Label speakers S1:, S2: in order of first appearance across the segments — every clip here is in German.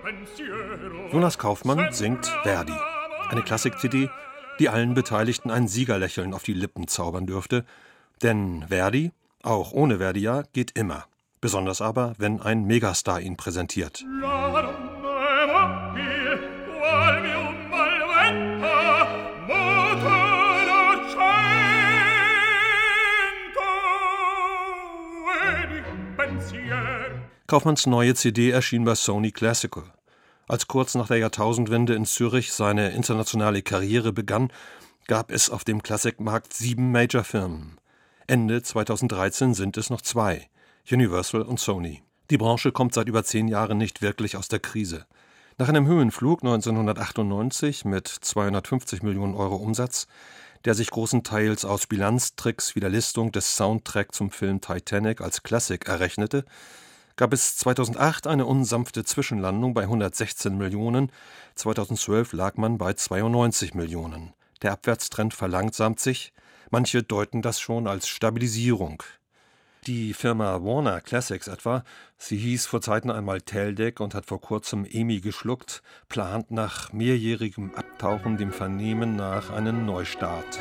S1: Jonas Kaufmann singt Verdi. Eine Klassik-CD, die allen Beteiligten ein Siegerlächeln auf die Lippen zaubern dürfte. Denn Verdi, auch ohne Verdi, geht immer. Besonders aber, wenn ein Megastar ihn präsentiert. Kaufmanns neue CD erschien bei Sony Classical. Als kurz nach der Jahrtausendwende in Zürich seine internationale Karriere begann, gab es auf dem Klassikmarkt 7 Major-Firmen. Ende 2013 sind es noch 2, Universal und Sony. Die Branche kommt seit über 10 Jahren nicht wirklich aus der Krise. Nach einem Höhenflug 1998 mit 250 Millionen Euro Umsatz, der sich großenteils aus Bilanztricks wie der Listung des Soundtrack zum Film Titanic als Klassik errechnete, gab es 2008 eine unsanfte Zwischenlandung bei 116 Millionen, 2012 lag man bei 92 Millionen. Der Abwärtstrend verlangsamt sich, manche deuten das schon als Stabilisierung. Die Firma Warner Classics etwa, sie hieß vor Zeiten einmal Teldec und hat vor kurzem EMI geschluckt, plant nach mehrjährigem Abtauchen dem Vernehmen nach einen Neustart.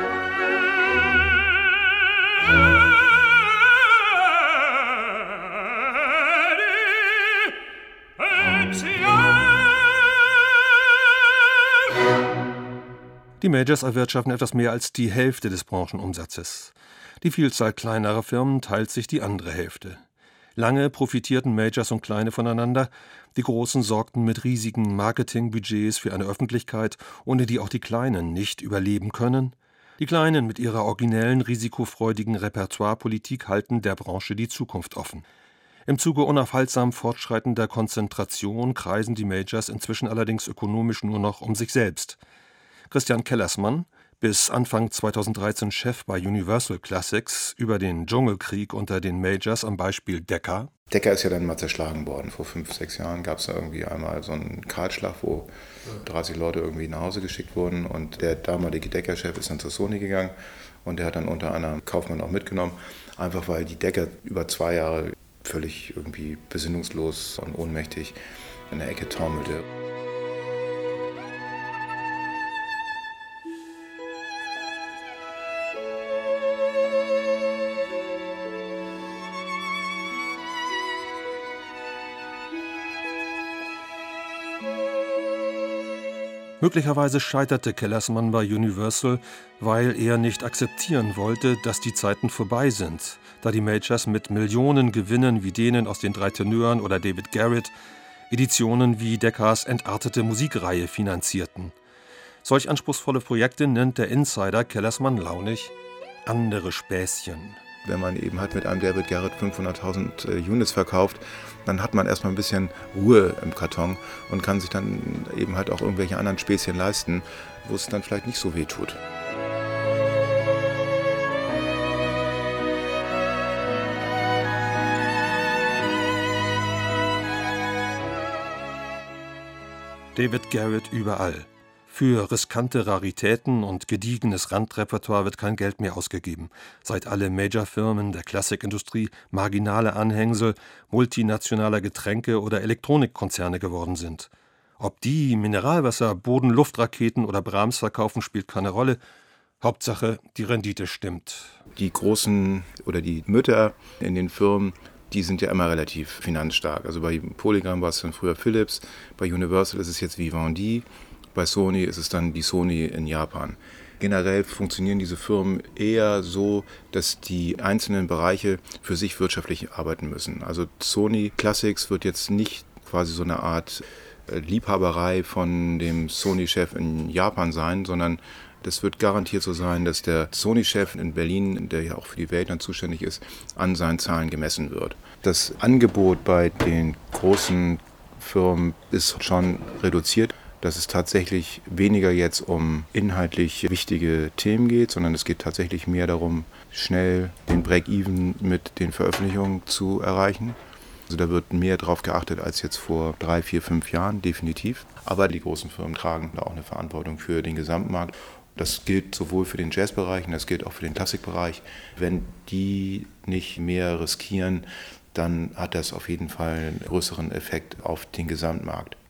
S1: Die Majors erwirtschaften etwas mehr als die Hälfte des Branchenumsatzes. Die Vielzahl kleinerer Firmen teilt sich die andere Hälfte. Lange profitierten Majors und Kleine voneinander, die Großen sorgten mit riesigen Marketingbudgets für eine Öffentlichkeit, ohne die auch die Kleinen nicht überleben können. Die Kleinen mit ihrer originellen, risikofreudigen Repertoirepolitik halten der Branche die Zukunft offen. Im Zuge unaufhaltsam fortschreitender Konzentration kreisen die Majors inzwischen allerdings ökonomisch nur noch um sich selbst. Christian Kellersmann, bis Anfang 2013 Chef bei Universal Classics, über den Dschungelkrieg unter den Majors am Beispiel Decca.
S2: Decca ist ja dann mal zerschlagen worden. Vor 5, 6 Jahren gab es da irgendwie einmal so einen Kahlschlag, wo 30 Leute irgendwie nach Hause geschickt wurden. Und der damalige Decca-Chef ist dann zur Sony gegangen und der hat dann unter anderem Kaufmann auch mitgenommen. Einfach weil die Decca über 2 Jahre völlig irgendwie besinnungslos und ohnmächtig in der Ecke taumelte.
S1: Möglicherweise scheiterte Kellersmann bei Universal, weil er nicht akzeptieren wollte, dass die Zeiten vorbei sind, da die Majors mit Millionen Gewinnen wie denen aus den 3 Tenören oder David Garrett Editionen wie Deccas entartete Musikreihe finanzierten. Solch anspruchsvolle Projekte nennt der Insider Kellersmann launig andere Späßchen.
S2: Wenn man eben halt mit einem David Garrett 500.000 Units verkauft, dann hat man erstmal ein bisschen Ruhe im Karton und kann sich dann eben halt auch irgendwelche anderen Späßchen leisten, wo es dann vielleicht nicht so weh tut.
S1: David Garrett überall. Für riskante Raritäten und gediegenes Randrepertoire wird kein Geld mehr ausgegeben, seit alle Major-Firmen der Klassikindustrie marginale Anhängsel multinationaler Getränke- oder Elektronikkonzerne geworden sind. Ob die Mineralwasser, Boden-Luft-Raketen oder Brahms verkaufen, spielt keine Rolle. Hauptsache, die Rendite stimmt.
S2: Die Großen oder die Mütter in den Firmen, die sind ja immer relativ finanzstark. Also bei Polygram war es dann früher Philips, bei Universal ist es jetzt Vivendi. Bei Sony ist es dann die Sony in Japan. Generell funktionieren diese Firmen eher so, dass die einzelnen Bereiche für sich wirtschaftlich arbeiten müssen. Also Sony Classics wird jetzt nicht quasi so eine Art Liebhaberei von dem Sony-Chef in Japan sein, sondern das wird garantiert so sein, dass der Sony-Chef in Berlin, der ja auch für die Welt dann zuständig ist, an seinen Zahlen gemessen wird. Das Angebot bei den großen Firmen ist schon reduziert. Dass es tatsächlich weniger jetzt um inhaltlich wichtige Themen geht, sondern es geht tatsächlich mehr darum, schnell den Break-Even mit den Veröffentlichungen zu erreichen. Also da wird mehr drauf geachtet als jetzt vor 3, 4, 5 Jahren, definitiv. Aber die großen Firmen tragen da auch eine Verantwortung für den Gesamtmarkt. Das gilt sowohl für den Jazzbereich und das gilt auch für den Klassikbereich. Wenn die nicht mehr riskieren, dann hat das auf jeden Fall einen größeren Effekt auf den Gesamtmarkt.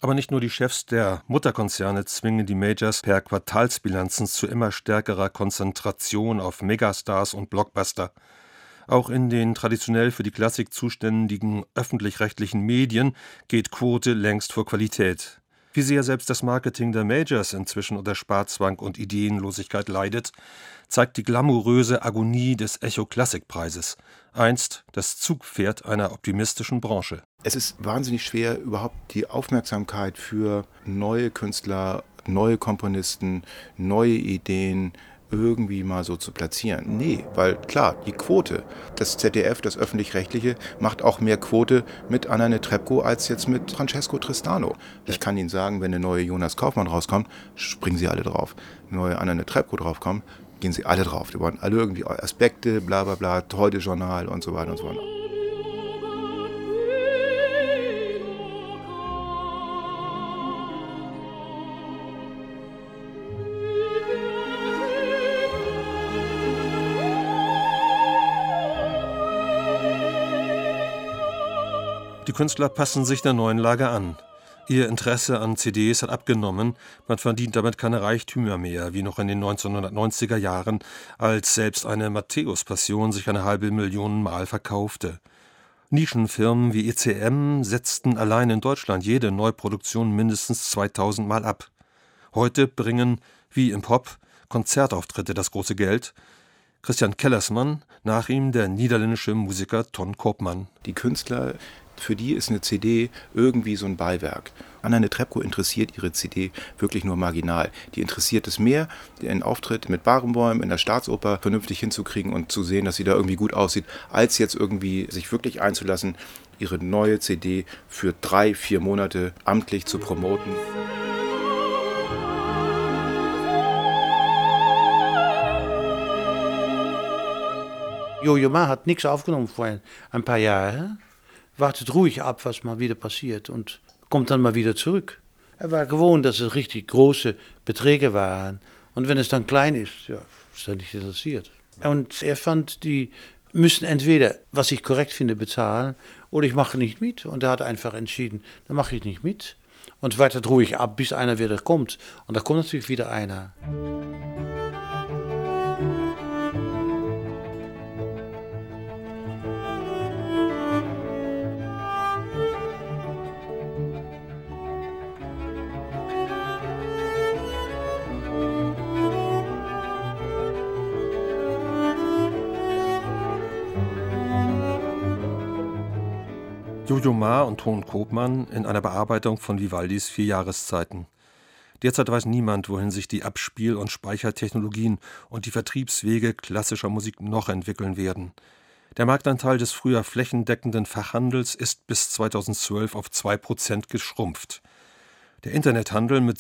S1: Aber nicht nur die Chefs der Mutterkonzerne zwingen die Majors per Quartalsbilanzen zu immer stärkerer Konzentration auf Megastars und Blockbuster. Auch in den traditionell für die Klassik zuständigen öffentlich-rechtlichen Medien geht Quote längst vor Qualität. Wie sehr selbst das Marketing der Majors inzwischen unter Sparzwang und Ideenlosigkeit leidet, zeigt die glamouröse Agonie des Echo-Klassik-Preises, einst das Zugpferd einer optimistischen Branche.
S2: Es ist wahnsinnig schwer, überhaupt die Aufmerksamkeit für neue Künstler, neue Komponisten, neue Ideen irgendwie mal so zu platzieren. Nee, weil klar, die Quote, das ZDF, das Öffentlich-Rechtliche, macht auch mehr Quote mit Anna Netrebko als jetzt mit Francesco Tristano. Ich kann Ihnen sagen, wenn eine neue Jonas Kaufmann rauskommt, springen Sie alle drauf. Eine neue Anna Netrebko draufkommt, gehen Sie alle drauf. Die wollen alle irgendwie Aspekte, bla bla bla, Heute-Journal und so weiter und so weiter.
S1: Die Künstler passen sich der neuen Lage an. Ihr Interesse an CDs hat abgenommen, man verdient damit keine Reichtümer mehr, wie noch in den 1990er Jahren, als selbst eine Matthäus-Passion sich eine 500.000 Mal verkaufte. Nischenfirmen wie ECM setzten allein in Deutschland jede Neuproduktion mindestens 2000 Mal ab. Heute bringen, wie im Pop, Konzertauftritte das große Geld. Christian Kellersmann, nach ihm der niederländische Musiker Ton Koopman.
S2: Die Künstler, für die ist eine CD irgendwie so ein Beiwerk. Anna Netrebko interessiert ihre CD wirklich nur marginal. Die interessiert es mehr, einen Auftritt mit Barenboim in der Staatsoper vernünftig hinzukriegen und zu sehen, dass sie da irgendwie gut aussieht, als jetzt irgendwie sich wirklich einzulassen, ihre neue CD für 3-4 Monate amtlich zu promoten.
S3: Jojo Ma hat nichts aufgenommen vor ein paar Jahren. Wartet ruhig ab, was mal wieder passiert und kommt dann mal wieder zurück. Er war gewohnt, dass es richtig große Beträge waren. Und wenn es dann klein ist, ja, ist er nicht interessiert. Und er fand, die müssen entweder, was ich korrekt finde, bezahlen oder ich mache nicht mit. Und er hat einfach entschieden, dann mache ich nicht mit. Und wartet ruhig ab, bis einer wieder kommt. Und da kommt natürlich wieder einer.
S1: Jojo Ma und Ton Koopman in einer Bearbeitung von Vivaldis 4 Jahreszeiten. Derzeit weiß niemand, wohin sich die Abspiel- und Speichertechnologien und die Vertriebswege klassischer Musik noch entwickeln werden. Der Marktanteil des früher flächendeckenden Fachhandels ist bis 2012 auf 2% geschrumpft. Der Internethandel mit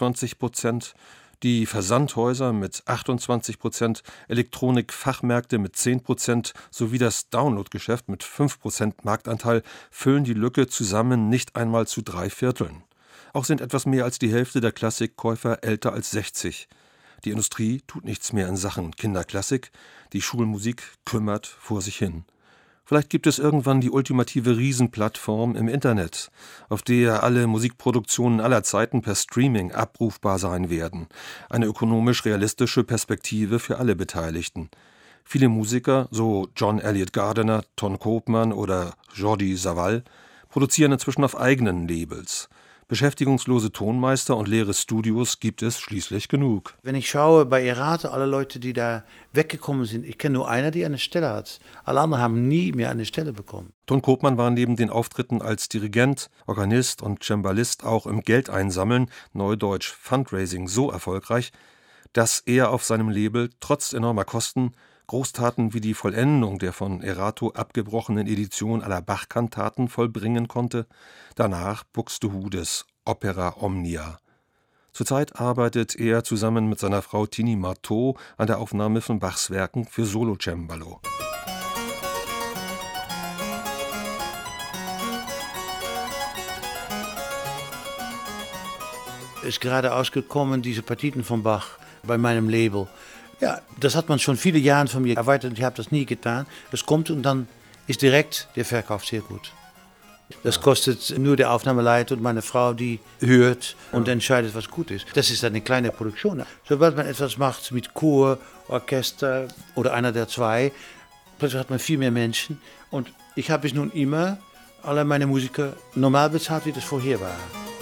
S1: 27%, die Versandhäuser mit 28%, Elektronikfachmärkte mit 10% sowie das Downloadgeschäft mit 5% Marktanteil füllen die Lücke zusammen nicht einmal zu 3/4. Auch sind etwas mehr als die Hälfte der Klassikkäufer älter als 60. Die Industrie tut nichts mehr in Sachen Kinderklassik, die Schulmusik kümmert vor sich hin. Vielleicht gibt es irgendwann die ultimative Riesenplattform im Internet, auf der alle Musikproduktionen aller Zeiten per Streaming abrufbar sein werden. Eine ökonomisch realistische Perspektive für alle Beteiligten. Viele Musiker, so John Elliott Gardiner, Ton Koopman oder Jordi Savall, produzieren inzwischen auf eigenen Labels. Beschäftigungslose Tonmeister und leere Studios gibt es schließlich genug.
S3: Wenn ich schaue bei Erato, alle Leute, die da weggekommen sind, ich kenne nur einer, die eine Stelle hat. Alle anderen haben nie mehr eine Stelle bekommen.
S1: Ton Koopman war neben den Auftritten als Dirigent, Organist und Cembalist auch im Geldeinsammeln, neudeutsch Fundraising, so erfolgreich, dass er auf seinem Label trotz enormer Kosten Großtaten wie die Vollendung der von Erato abgebrochenen Edition aller Bach-Kantaten vollbringen konnte, danach Buxtehudes Opera Omnia. Zurzeit arbeitet er zusammen mit seiner Frau Tini Marteau an der Aufnahme von Bachs Werken für Solo-Cembalo.
S3: Ist gerade ausgekommen, diese Partiten von Bach bei meinem Label. Ja, das hat man schon viele Jahre von mir erweitert. Ich habe das nie getan. Es kommt und dann ist direkt der Verkauf sehr gut. Das kostet nur der Aufnahmeleiter und meine Frau, die hört und entscheidet, was gut ist. Das ist eine kleine Produktion. Sobald man etwas macht mit Chor, Orchester oder einer der zwei, plötzlich hat man viel mehr Menschen. Und ich habe es nun immer alle meine Musiker normal bezahlt, wie das vorher war.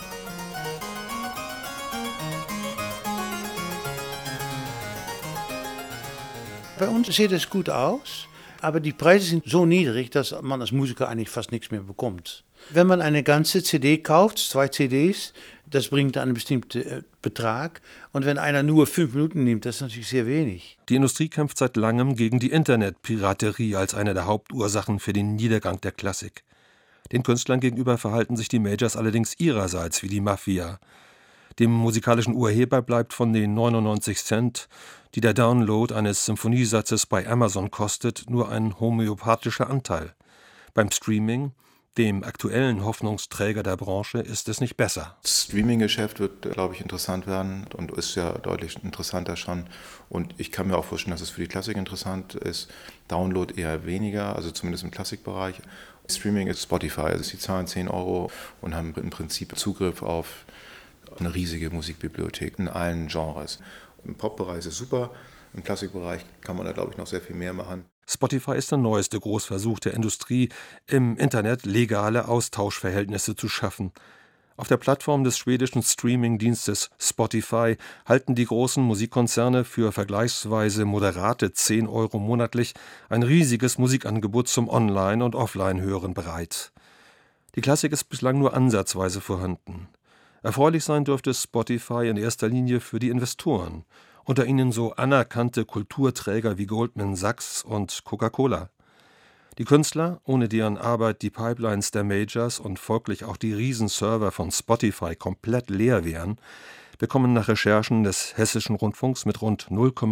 S3: Bei uns sieht es gut aus, aber die Preise sind so niedrig, dass man als Musiker eigentlich fast nichts mehr bekommt. Wenn man eine ganze CD kauft, 2 CDs, das bringt einen bestimmten Betrag. Und wenn einer nur 5 Minuten nimmt, das ist natürlich sehr wenig.
S1: Die Industrie kämpft seit langem gegen die Internetpiraterie als eine der Hauptursachen für den Niedergang der Klassik. Den Künstlern gegenüber verhalten sich die Majors allerdings ihrerseits wie die Mafia. Dem musikalischen Urheber bleibt von den 99 Cent, die der Download eines Symphoniesatzes bei Amazon kostet, nur ein homöopathischer Anteil. Beim Streaming, dem aktuellen Hoffnungsträger der Branche, ist es nicht besser.
S2: Das Streaming-Geschäft wird, glaube ich, interessant werden und ist ja deutlich interessanter schon. Und ich kann mir auch vorstellen, dass es für die Klassik interessant ist. Download eher weniger, also zumindest im Klassikbereich. Streaming ist Spotify, also sie zahlen 10 € und haben im Prinzip Zugriff auf eine riesige Musikbibliothek in allen Genres. Im Pop-Bereich ist es super, im Klassikbereich kann man da, glaube ich, noch sehr viel mehr machen.
S1: Spotify ist der neueste Großversuch der Industrie, im Internet legale Austauschverhältnisse zu schaffen. Auf der Plattform des schwedischen Streaming-Dienstes Spotify halten die großen Musikkonzerne für vergleichsweise moderate 10 € monatlich ein riesiges Musikangebot zum Online- und Offline-Hören bereit. Die Klassik ist bislang nur ansatzweise vorhanden. Erfreulich sein dürfte Spotify in erster Linie für die Investoren, unter ihnen so anerkannte Kulturträger wie Goldman Sachs und Coca-Cola. Die Künstler, ohne deren Arbeit die Pipelines der Majors und folglich auch die Riesenserver von Spotify komplett leer wären, bekommen nach Recherchen des Hessischen Rundfunks mit rund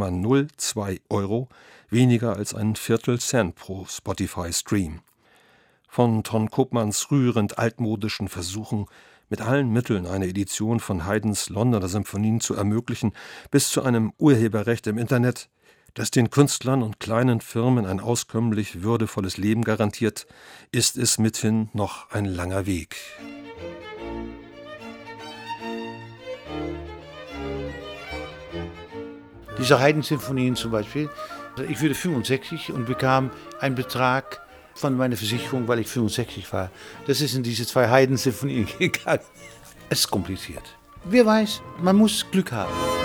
S1: 0,02 € weniger als einen Viertel-Cent pro Spotify-Stream. Von Ton Koopmans rührend altmodischen Versuchen, mit allen Mitteln eine Edition von Haydns Londoner Symphonien zu ermöglichen, bis zu einem Urheberrecht im Internet, das den Künstlern und kleinen Firmen ein auskömmlich würdevolles Leben garantiert, ist es mithin noch ein langer Weg.
S3: Diese Haydn-Symphonien zum Beispiel, ich wurde 65 und bekam einen Betrag von meiner Versicherung, weil ich 65 war. Das ist in diese 2 Haydn-Symphonien gegangen. Es ist kompliziert. Wer weiß, man muss Glück haben.